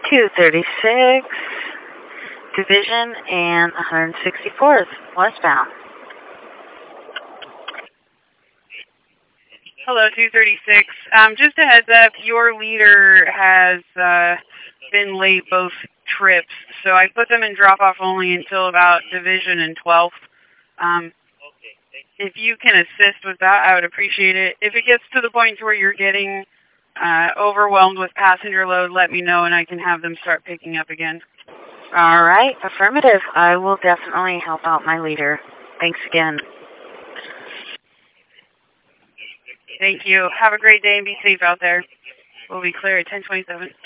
236 Division and 164th westbound. Hello, 236. Just a heads up, your leader has been late both trips, so I put them in drop-off only until about Division and 12th. If you can assist with that, I would appreciate it. If it gets to the point where you're getting overwhelmed with passenger load, let me know and I can have them start picking up again. All right, affirmative. I will definitely help out my leader. Thanks again. Thank you. Have a great day and be safe out there. We'll be clear at 1027.